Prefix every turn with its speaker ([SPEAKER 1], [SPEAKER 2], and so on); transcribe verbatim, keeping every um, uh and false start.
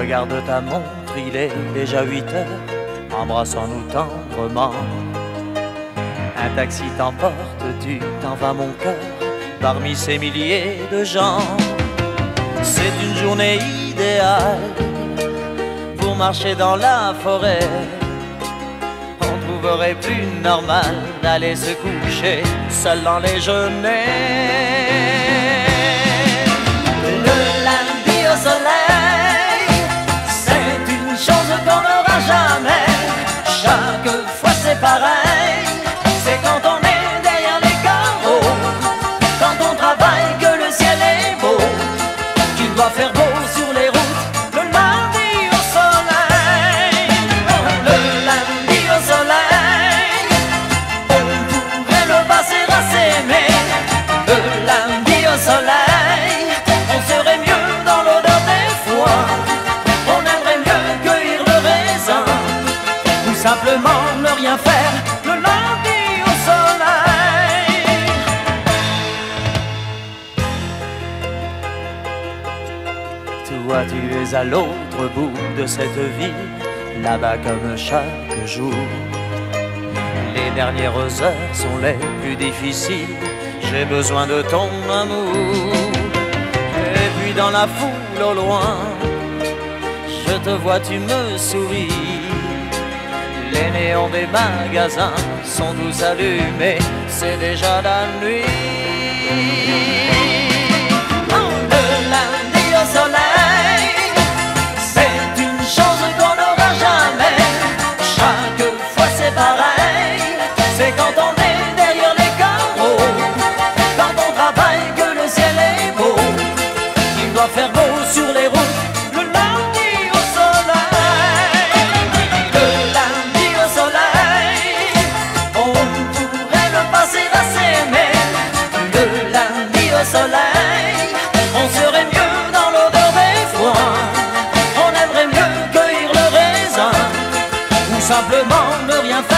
[SPEAKER 1] Regarde ta montre, il est déjà huit heures. Embrassons-nous tendrement. Un taxi t'emporte, tu t'en vas mon cœur, parmi ces milliers de gens. C'est une journée idéale pour marcher dans la forêt. On trouverait plus normal d'aller se coucher seul dans les genêts. Le lundi au soleil, c'est une chose qu'on n'aura jamais. Chaque fois c'est pareil, c'est quand on est derrière les carreaux, quand on travaille que le ciel est beau, qu'il doit faire beau sur les routes. Le lundi au soleil, le lundi au soleil, on pourrait le passer à s'aimer. Le lundi au soleil, on serait mieux dans l'odeur des foins, on aimerait mieux cueillir le raisin, ou simplement ne rien faire. Le lundi au soleil. Toi tu es à l'autre bout de cette ville, là-bas comme chaque jour. Les dernières heures sont les plus difficiles, j'ai besoin de ton amour. Et puis dans la foule au loin, je te vois, tu me souris. Les néons des magasins sont tous allumés, c'est déjà la nuit. Oh, le lundi au soleil, c'est une chose qu'on n'aura jamais. Chaque fois c'est pareil, c'est quand on est derrière les carreaux, quand on travaille que le ciel est beau, qu'il doit faire beau sur les routes. Le lundi au soleil, le lundi au soleil, on pourrait le passer à s'aimer. Le lundi au soleil, on serait mieux dans l'odeur des foins, on aimerait mieux cueillir le raisin, ou simplement ne rien faire.